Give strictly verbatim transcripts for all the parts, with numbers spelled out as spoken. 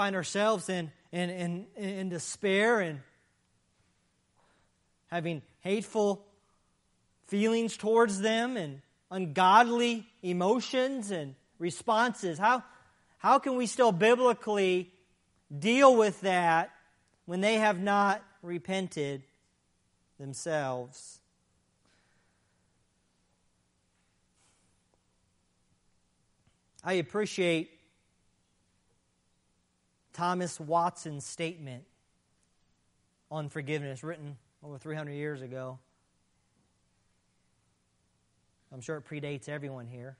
find ourselves in, in, in, in despair and having hateful feelings towards them and ungodly emotions and responses. How, how can we still biblically deal with that when they have not repented themselves? I appreciate Thomas Watson's statement on forgiveness, written over three hundred years ago. I'm sure it predates everyone here.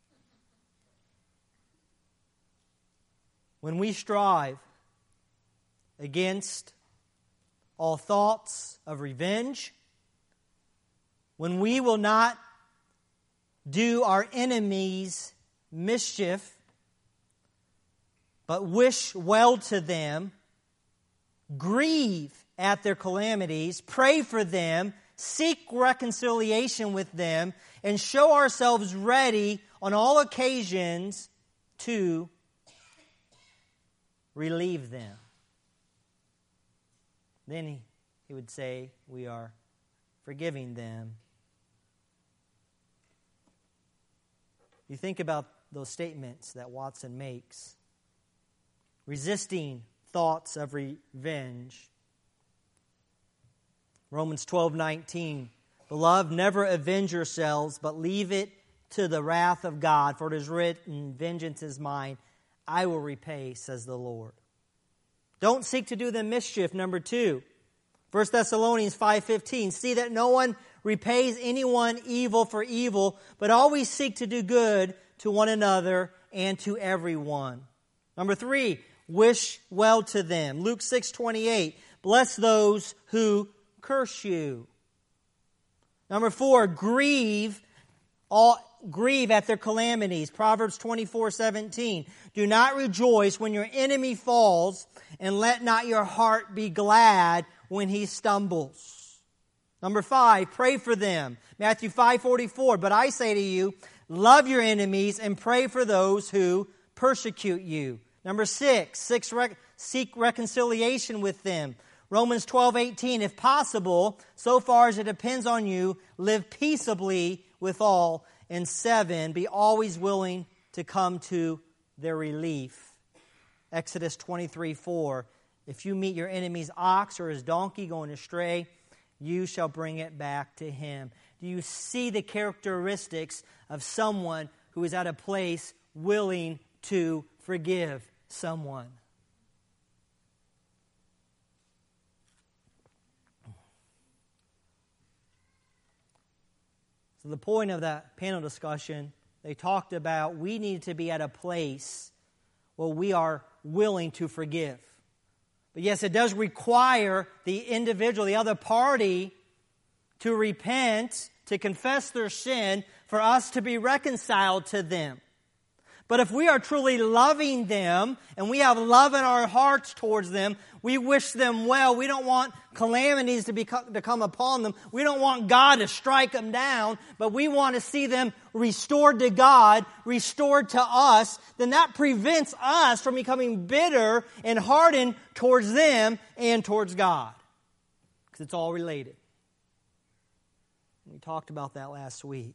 When we strive against all thoughts of revenge, when we will not do our enemies mischief, but wish well to them, grieve at their calamities, pray for them, seek reconciliation with them, and show ourselves ready on all occasions to relieve them. Then he, he would say, we are forgiving them. You think about those statements that Watson makes. Resisting thoughts of revenge. Romans twelve nineteen. Beloved, never avenge yourselves, but leave it to the wrath of God, for it is written, vengeance is mine, I will repay, says the Lord. Don't seek to do them mischief. Number two, First Thessalonians five fifteen. See that no one repays anyone evil for evil, but always seek to do good to one another and to everyone. Number three, wish well to them. Luke six twenty-eight. Bless those who curse you. Number four, grieve all grieve at their calamities. Proverbs twenty-four seventeen. Do not rejoice when your enemy falls, and let not your heart be glad when he stumbles. Number five, pray for them. Matthew five forty-four. But I say to you, love your enemies and pray for those who persecute you. Number six, six rec- seek reconciliation with them. Romans twelve eighteen. If possible, so far as it depends on you, live peaceably with all. And seven, be always willing to come to their relief. Exodus twenty-three four. If you meet your enemy's ox or his donkey going astray, you shall bring it back to him. Do you see the characteristics of someone who is at a place willing to forgive someone? So the point of that panel discussion, they talked about we need to be at a place where we are willing to forgive. But yes, it does require the individual, the other party, to repent, to confess their sin, for us to be reconciled to them. But if we are truly loving them, and we have love in our hearts towards them, we wish them well. We don't want calamities to, be, to come upon them. We don't want God to strike them down, but we want to see them restored to God, restored to us. Then that prevents us from becoming bitter and hardened towards them and towards God. Because it's all related. We talked about that last week.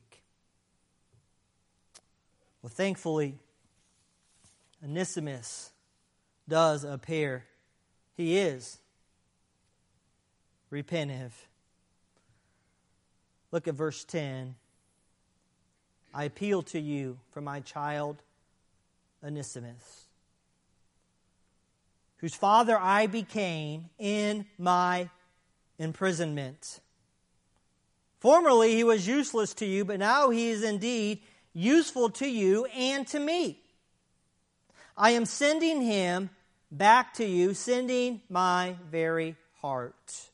Well, thankfully, Onesimus does appear. He is repentive. Look at verse ten. I appeal to you for my child Onesimus, whose father I became in my imprisonment. Formerly he was useless to you, but now he is indeed useful to you and to me. I am sending him back to you, sending my very heart.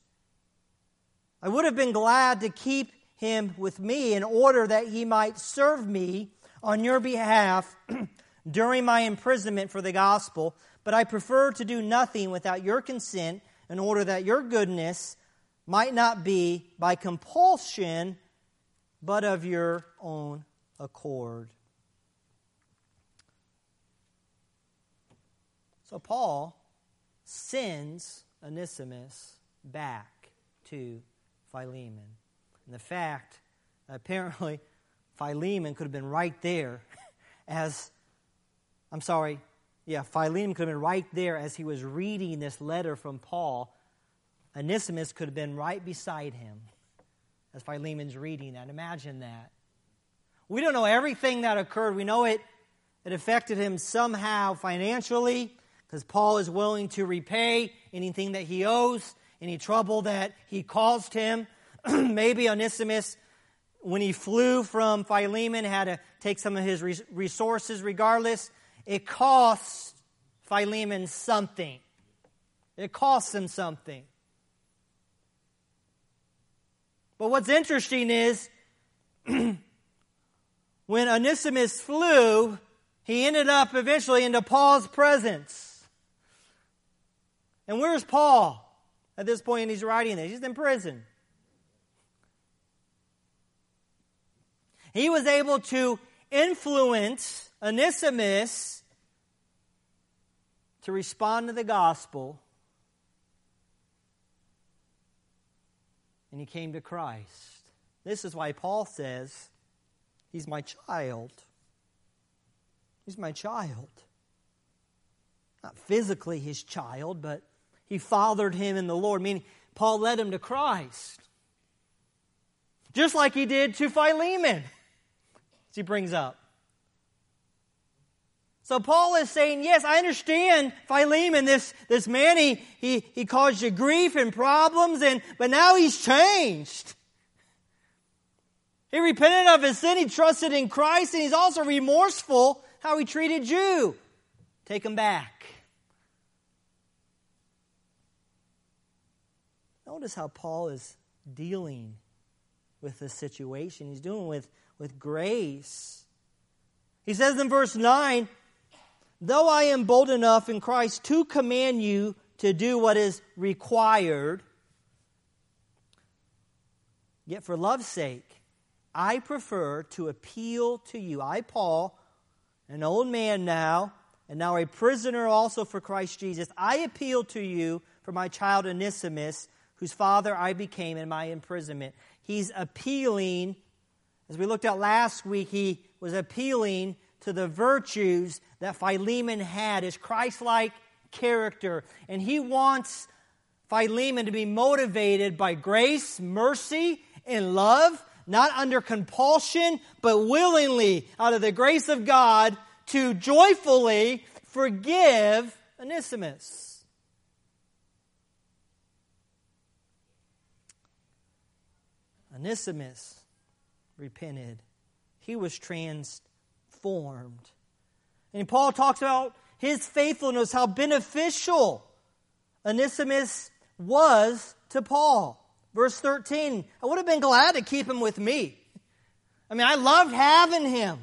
I would have been glad to keep him with me in order that he might serve me on your behalf during my imprisonment for the gospel, but I prefer to do nothing without your consent in order that your goodness might not be by compulsion, but of your own accord. So Paul sends Onesimus back to Philemon. And the fact, apparently, Philemon could have been right there as, I'm sorry, yeah, Philemon could have been right there as he was reading this letter from Paul. Onesimus could have been right beside him as Philemon's reading that. Imagine that. We don't know everything that occurred. We know it, it affected him somehow financially, because Paul is willing to repay anything that he owes, any trouble that he caused him. Maybe Onesimus, when he flew from Philemon, had to take some of his resources. Regardless, it cost Philemon something. It cost him something. But what's interesting is, when Onesimus flew, he ended up eventually into Paul's presence. And where's Paul at this point? He's writing this. He's in prison. He was able to influence Onesimus to respond to the gospel. And he came to Christ. This is why Paul says, he's my child. He's my child. Not physically his child, but he fathered him in the Lord, meaning Paul led him to Christ. Just like he did to Philemon, as he brings up. So Paul is saying, yes, I understand Philemon, this, this man, he, he, he caused you grief and problems, and but now he's changed. He repented of his sin, he trusted in Christ, and he's also remorseful how he treated you. Take him back. Notice how Paul is dealing with this situation. He's doing it with, with grace. He says in verse nine, though I am bold enough in Christ to command you to do what is required, yet for love's sake, I prefer to appeal to you. I, Paul, an old man now, and now a prisoner also for Christ Jesus, I appeal to you for my child Onesimus, whose father I became in my imprisonment. He's appealing, as we looked at last week, he was appealing to the virtues that Philemon had, his Christ-like character. And he wants Philemon to be motivated by grace, mercy, and love, not under compulsion, but willingly, out of the grace of God, to joyfully forgive Onesimus. Onesimus repented. He was transformed. And Paul talks about his faithfulness, how beneficial Onesimus was to Paul. Verse thirteen, I would have been glad to keep him with me. I mean, I loved having him.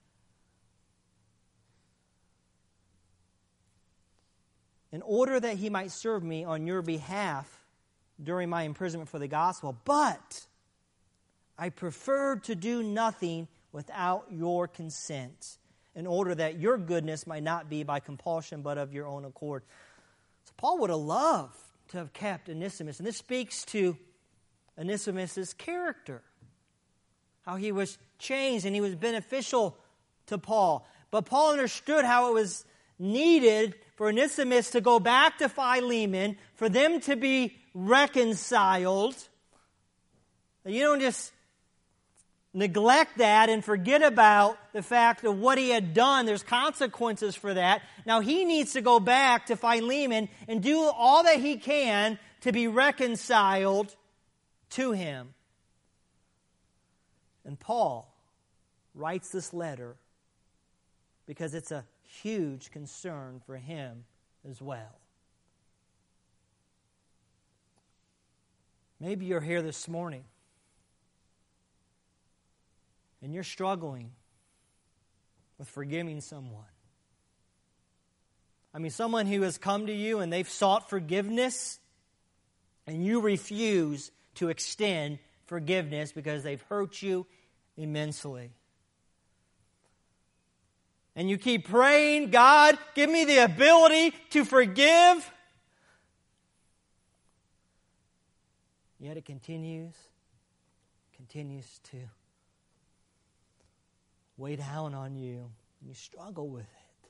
In order that he might serve me on your behalf during my imprisonment for the gospel. But I preferred to do nothing without your consent, in order that your goodness might not be by compulsion, but of your own accord. So Paul would have loved to have kept Onesimus. And this speaks to Onesimus' character, how he was changed and he was beneficial to Paul. But Paul understood how it was needed for Onesimus to go back to Philemon, for them to be reconciled. You don't just neglect that and forget about the fact of what he had done. There's consequences for that. Now he needs to go back to Philemon and do all that he can to be reconciled to him. And Paul writes this letter because it's a huge concern for him as well. Maybe you're here this morning and you're struggling with forgiving someone. I mean, someone who has come to you and they've sought forgiveness, and you refuse to extend forgiveness because they've hurt you immensely. and you keep praying, God, give me the ability to forgive, yet it continues, continues to weigh down on you, and you struggle with it.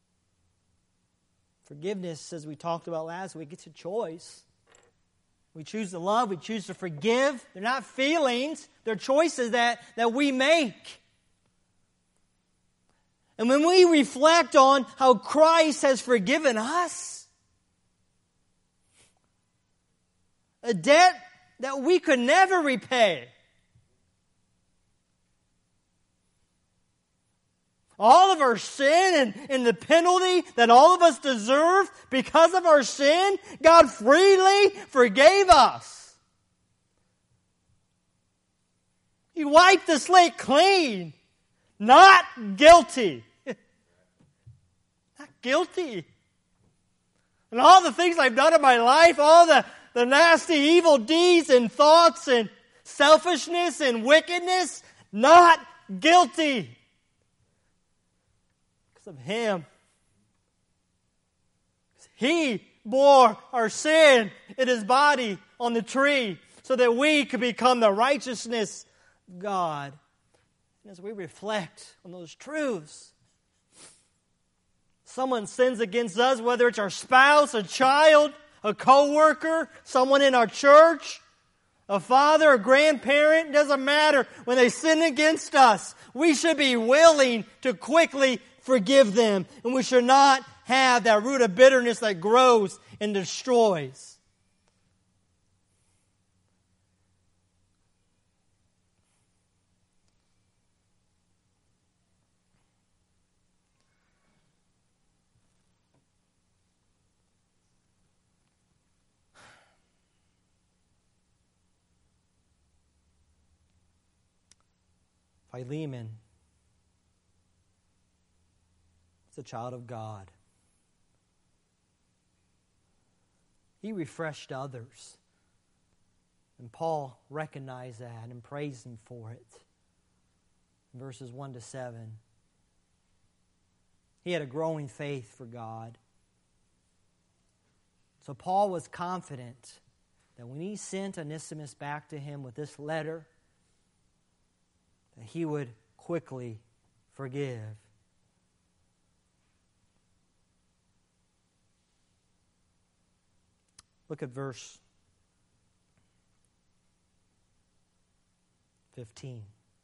Forgiveness, as we talked about last week, it's a choice. We choose to love, we choose to forgive. They're not feelings, they're choices that, that we make. And when we reflect on how Christ has forgiven us, a debt that we could never repay, all of our sin and, and the penalty that all of us deserve because of our sin, God freely forgave us. He wiped the slate clean. Not guilty. Not guilty. And all the things I've done in my life, all the, the nasty evil deeds and thoughts and selfishness and wickedness, not guilty. Because of Him. He bore our sin in His body on the tree so that we could become the righteousness of God. And as we reflect on those truths, someone sins against us, whether it's our spouse, a child, a co-worker, someone in our church, a father, a grandparent, doesn't matter. When they sin against us, we should be willing to quickly forgive them. And we should not have that root of bitterness that grows and destroys. Philemon is a child of God. He refreshed others. And Paul recognized that and praised him for it. In verses one to seven. He had a growing faith for God. So Paul was confident that when he sent Onesimus back to him with this letter, that he would quickly forgive. Look at verse fifteen.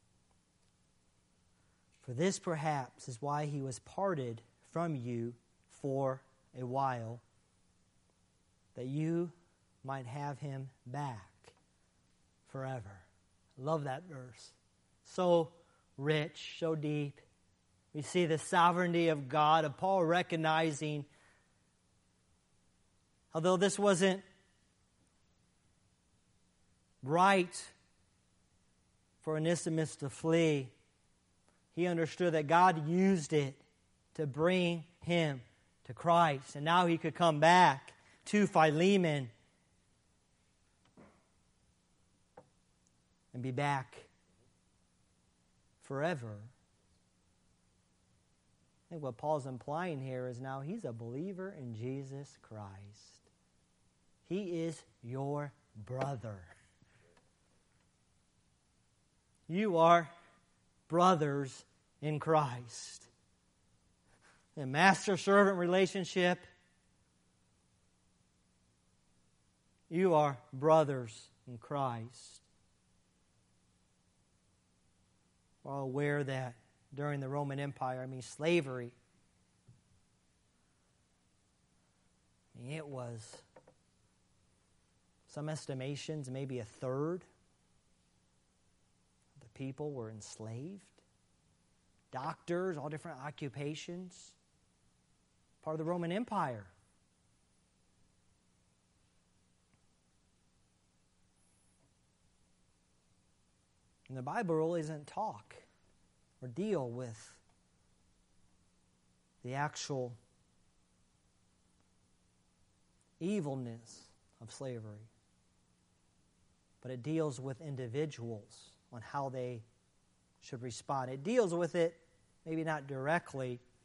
For this perhaps is why he was parted from you for a while, that you might have him back forever. I love that verse. So rich, so deep. We see the sovereignty of God, of Paul recognizing, although this wasn't right for Onesimus to flee, he understood that God used it to bring him to Christ. And now he could come back to Philemon and be back forever. I think what Paul's implying here is now he's a believer in Jesus Christ. He is your brother. You are brothers in Christ. A master-servant relationship. You are brothers in Christ. We're all aware that during the Roman Empire, I mean slavery, it was, some estimations, maybe a third of the people were enslaved. Doctors, all different occupations, part of the Roman Empire. And the Bible really doesn't talk or deal with the actual evilness of slavery. But it deals with individuals on how they should respond. It deals with it, maybe not directly,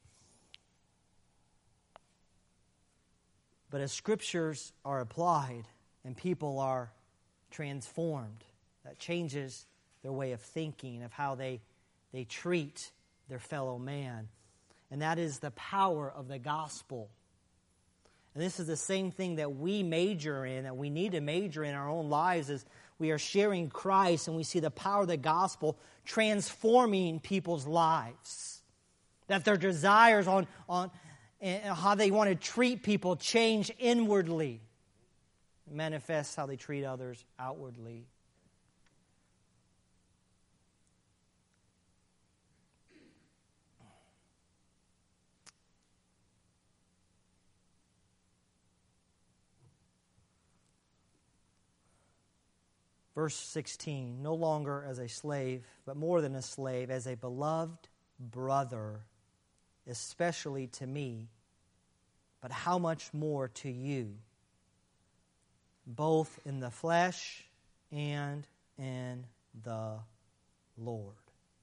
But as scriptures are applied and people are transformed, that changes their way of thinking, of how they, they treat their fellow man. And that is the power of the gospel. And this is the same thing that we major in, that we need to major in our own lives, as we are sharing Christ and we see the power of the gospel transforming people's lives. That their desires on, on how they want to treat people change inwardly. It manifests how they treat others outwardly. Verse sixteen, no longer as a slave, but more than a slave, as a beloved brother, especially to me, but how much more to you, both in the flesh and in the Lord.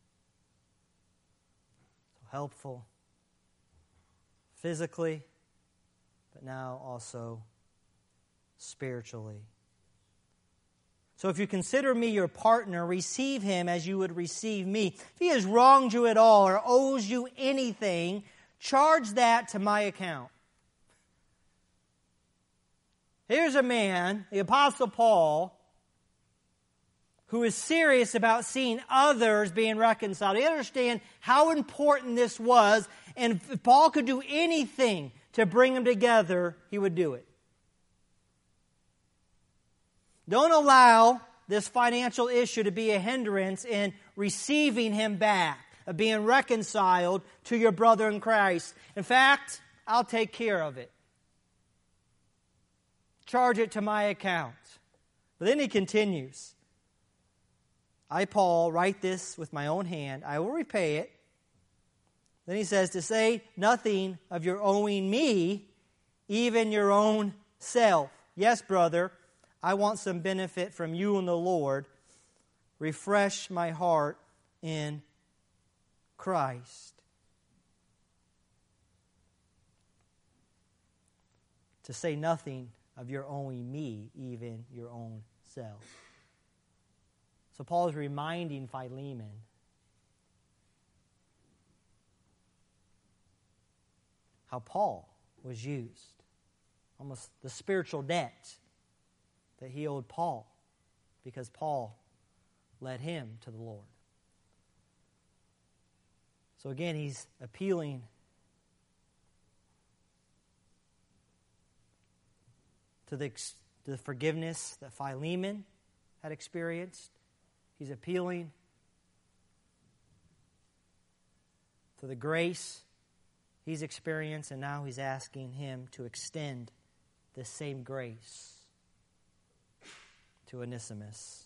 So helpful physically, but now also spiritually. So if you consider me your partner, receive him as you would receive me. If he has wronged you at all or owes you anything, charge that to my account. Here's a man, the Apostle Paul, who is serious about seeing others being reconciled. He understands how important this was, and if Paul could do anything to bring them together, he would do it. Don't allow this financial issue to be a hindrance in receiving him back, of being reconciled to your brother in Christ. In fact, I'll take care of it. Charge it to my account. But then he continues, I, Paul, write this with my own hand. I will repay it. Then he says, to say nothing of your owing me, even your own self. Yes, brother, I want some benefit from you and the Lord. Refresh my heart in Christ. To say nothing of your owing me, even your own self. So Paul is reminding Philemon how Paul was used. Almost the spiritual debt that he owed Paul, because Paul led him to the Lord. So again, he's appealing to the, to the forgiveness that Philemon had experienced. He's appealing to the grace he's experienced, and now he's asking him to extend the same grace to Onesimus.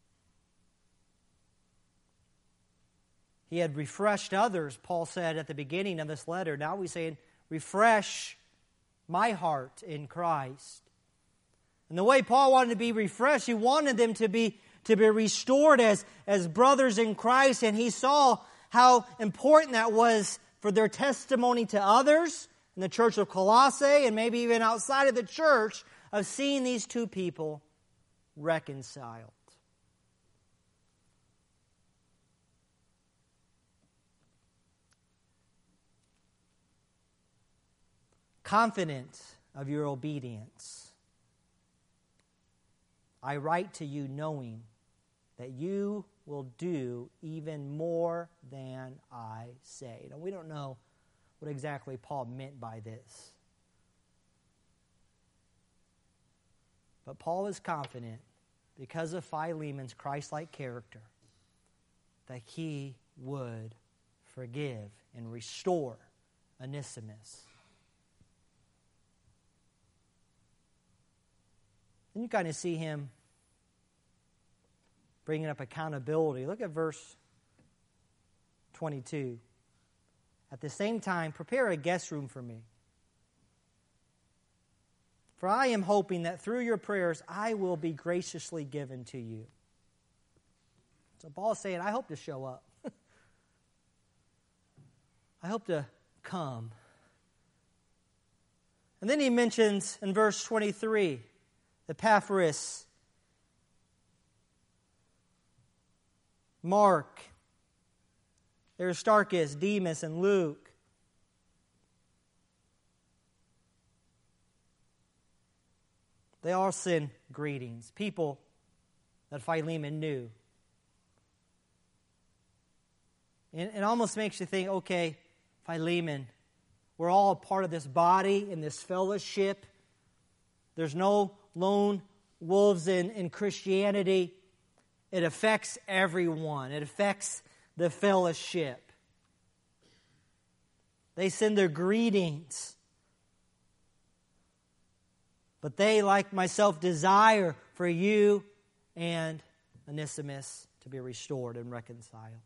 He had refreshed others, Paul said at the beginning of this letter. Now he's saying, refresh my heart in Christ. And the way Paul wanted to be refreshed, he wanted them to be to be restored as, as brothers in Christ, and he saw how important that was for their testimony to others in the church of Colossae, and maybe even outside of the church, of seeing these two people reconciled. Confident of your obedience, I write to you knowing that you will do even more than I say. Now, we don't know what exactly Paul meant by this. But Paul is confident, because of Philemon's Christ-like character, that he would forgive and restore Onesimus. Then you kind of see him bringing up accountability. Look at verse twenty-two. At the same time, prepare a guest room for me. For I am hoping that through your prayers I will be graciously given to you. So Paul is saying, I hope to show up. I hope to come And then he mentions in verse twenty-three, Epaphras, Mark, Aristarchus, Demas, and Luke. They all send greetings. People that Philemon knew. And it almost makes you think, okay, Philemon, we're all a part of this body, in this fellowship. There's no lone wolves in, in Christianity. It affects everyone. It affects the fellowship. They send their greetings. But they, like myself, desire for you and Onesimus to be restored and reconciled.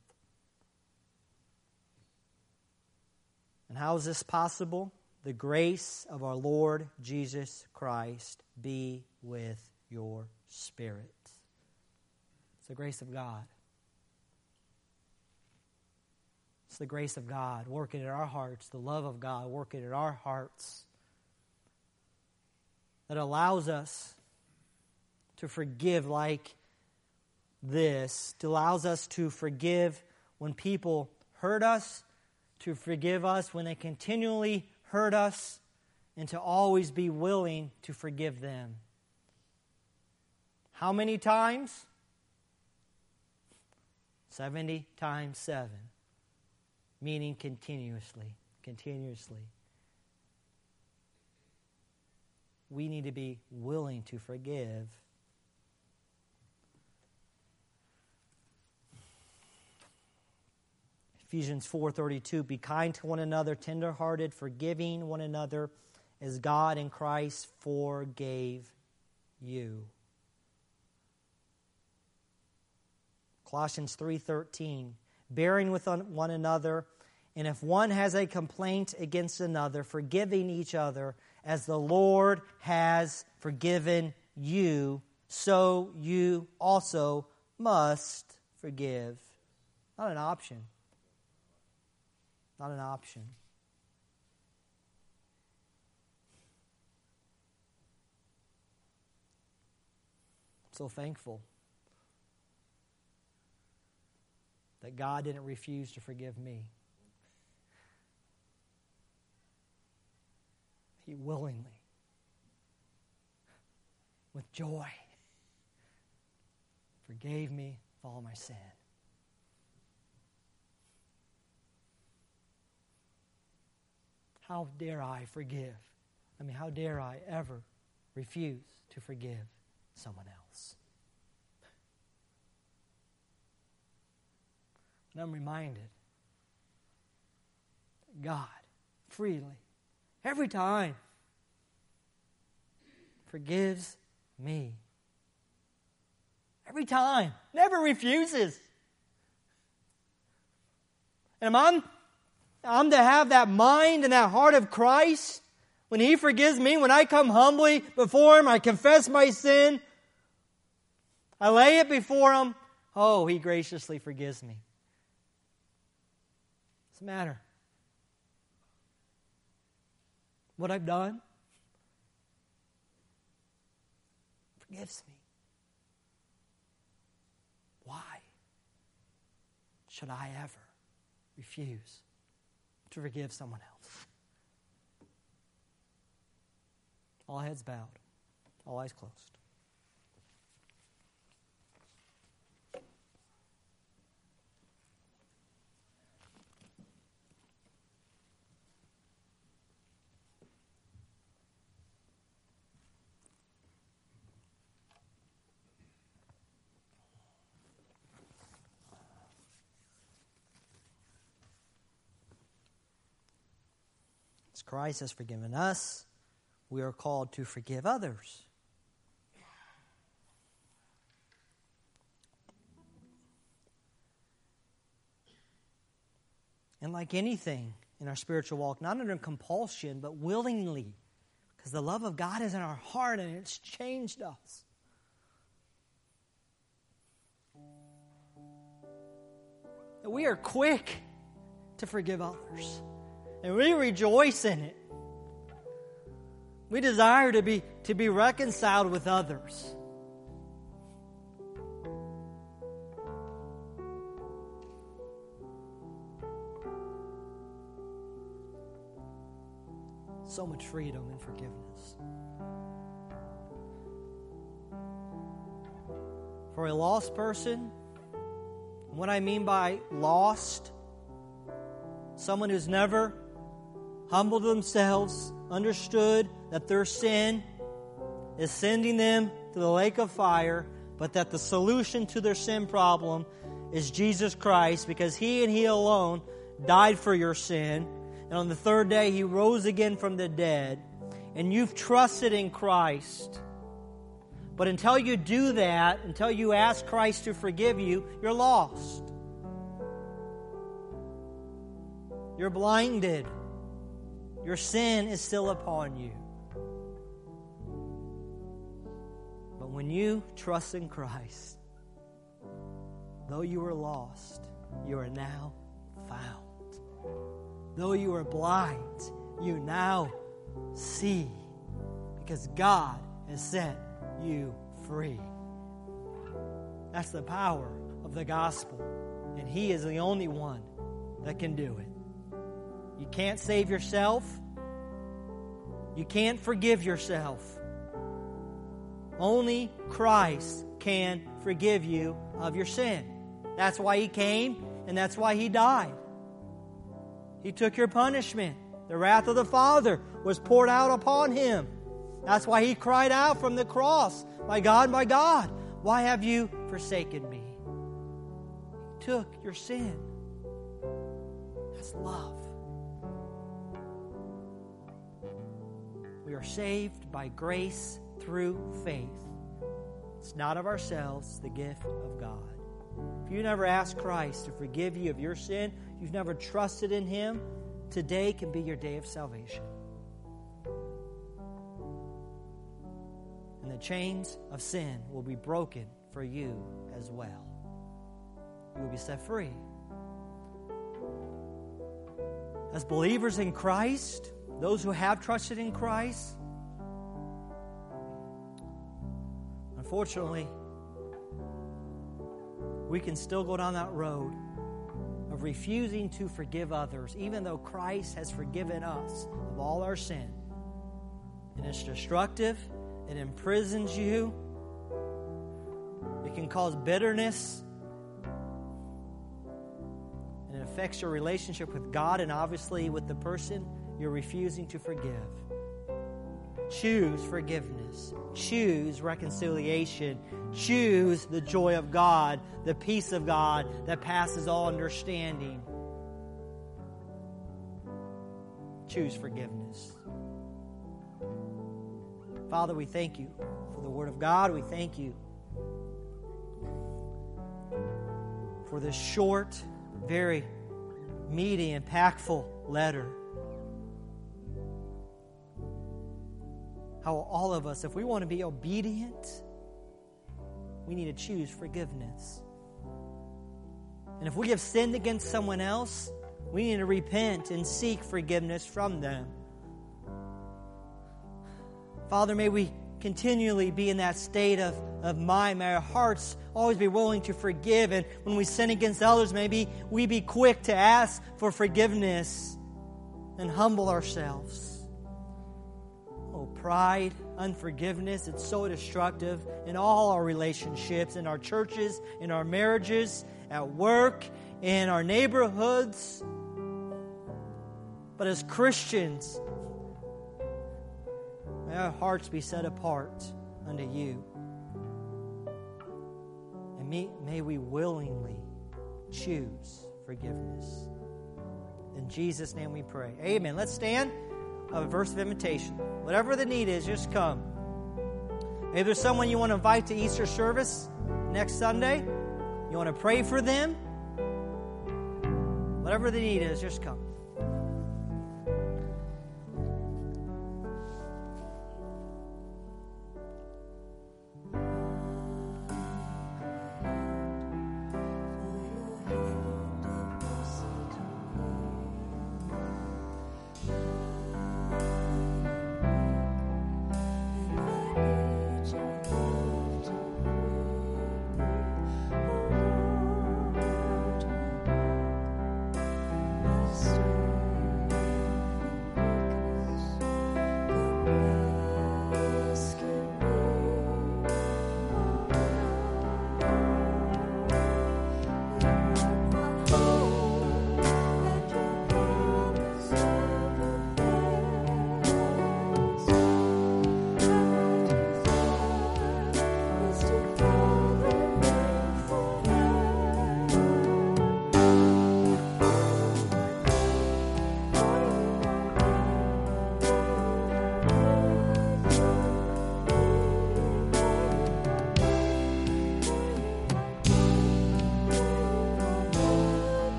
And how is this possible? The grace of our Lord Jesus Christ be with your spirit. It's the grace of God. It's the grace of God working in our hearts, the love of God working in our hearts, that allows us to forgive like this. It allows us to forgive when people hurt us, to forgive us when they continually hurt us, and to always be willing to forgive them. How many times? seventy times seven. Meaning continuously, continuously. We need to be willing to forgive. Ephesians four thirty-two, be kind to one another, tenderhearted, forgiving one another, as God in Christ forgave you. Colossians three thirteen, bearing with one another, and if one has a complaint against another, forgiving each other, as the Lord has forgiven you, so you also must forgive. Not an option. Not an option. I'm so thankful that God didn't refuse to forgive me. He willingly, with joy, forgave me of all my sin. How dare I forgive? I mean, how dare I ever refuse to forgive someone else? And I'm reminded that God freely, every time, forgives me. Every time. Never refuses. And I'm, I'm to have that mind and that heart of Christ when He forgives me, when I come humbly before Him, I confess my sin, I lay it before Him. Oh, He graciously forgives me. What's the matter? What I've done? Forgives me. Why should I ever refuse to forgive someone else? All heads bowed, all eyes closed. As Christ has forgiven us, we are called to forgive others. And like anything in our spiritual walk, not under compulsion, but willingly, because the love of God is in our heart and it's changed us. That we are quick to forgive others. And we rejoice in it. We desire to be, to be reconciled with others. So much freedom and forgiveness. For a lost person, what I mean by lost, someone who's never humbled themselves, understood that their sin is sending them to the lake of fire, but that the solution to their sin problem is Jesus Christ, because He and He alone died for your sin. And on the third day, He rose again from the dead. And you've trusted in Christ. But until you do that, until you ask Christ to forgive you, you're lost. You're blinded. Your sin is still upon you. But when you trust in Christ, though you were lost, you are now found. Though you were blind, you now see, because God has set you free. That's the power of the gospel, and He is the only one that can do it. You can't save yourself. You can't forgive yourself. Only Christ can forgive you of your sin. That's why He came, and that's why He died. He took your punishment. The wrath of the Father was poured out upon Him. That's why He cried out from the cross, "My God, my God, why have you forsaken me?" He took your sin. That's love. We are saved by grace through faith. It's not of ourselves, it's the gift of God. If you never asked Christ to forgive you of your sin, you've never trusted in Him, today can be your day of salvation. And the chains of sin will be broken for you as well. You will be set free. As believers in Christ, those who have trusted in Christ, unfortunately, we can still go down that road of refusing to forgive others, even though Christ has forgiven us of all our sin. And it's destructive. It imprisons you. It can cause bitterness. And it affects your relationship with God and obviously with the person you're refusing to forgive. Choose forgiveness. Choose reconciliation. Choose the joy of God, the peace of God that passes all understanding. Choose forgiveness. Father, we thank You for the Word of God. We thank You for this short, very meaty, impactful letter. How all of us, if we want to be obedient, we need to choose forgiveness. And if we have sinned against someone else, we need to repent and seek forgiveness from them. Father, may we continually be in that state of, of mind. May our hearts always be willing to forgive. And when we sin against others, maybe we be quick to ask for forgiveness and humble ourselves. Oh, pride, unforgiveness, it's so destructive in all our relationships, in our churches, in our marriages, at work, in our neighborhoods. But as Christians, may our hearts be set apart unto You. And may, may we willingly choose forgiveness. In Jesus' name we pray. Amen. Let's stand. A verse of invitation. Whatever the need is, just come. Maybe there's someone you want to invite to Easter service next Sunday. You want to pray for them. Whatever the need is, just come.